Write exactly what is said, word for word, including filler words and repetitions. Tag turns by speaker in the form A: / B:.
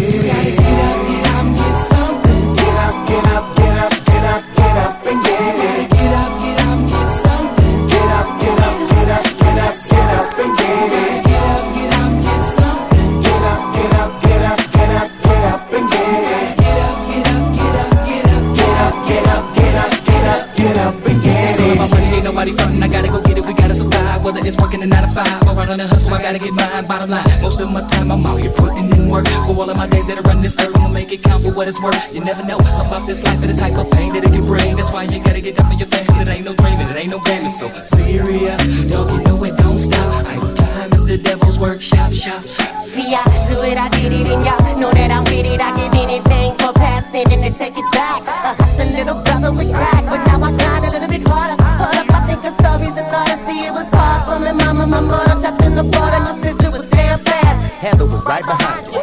A: it. Gotta get up, get up and get something. Get up, get up, get up, get up, get up and get it. Get up, get up and get something. Get up, get up, get up, get up, get up and get it. Get up, get up and get something. Get up, get up, get up, get up, get up and get it. Get up, get up, get up, get up, get up, get up, get up, get up, get up and get it. It's all about money, ain't nobody frontin'. I gotta go get it, we gotta survive. Whether it's working a nine to five or out on a hustle, I gotta get mine. Bottom line, most of my time I'm out here putting in work. For all of my days that I run this earth, I'ma make it count for what it's worth. You never know about this life and the type of pain that it can bring. That's why you gotta get down for your thing. It ain't no dreaming, it ain't no gaming. So serious, dog, you know it don't stop. Idle time is the devil's workshop, shop.
B: See, I do it, I did it, and y'all know that I'm with it. I give anything for passing and to take it back. A hustling little brother with crack, but now I grind a little bit harder. Hold up, I think of stories and all to see it was hard for me. Mama, my mother trapped in the water, my sister was damn fast.
C: Heather was right behind me.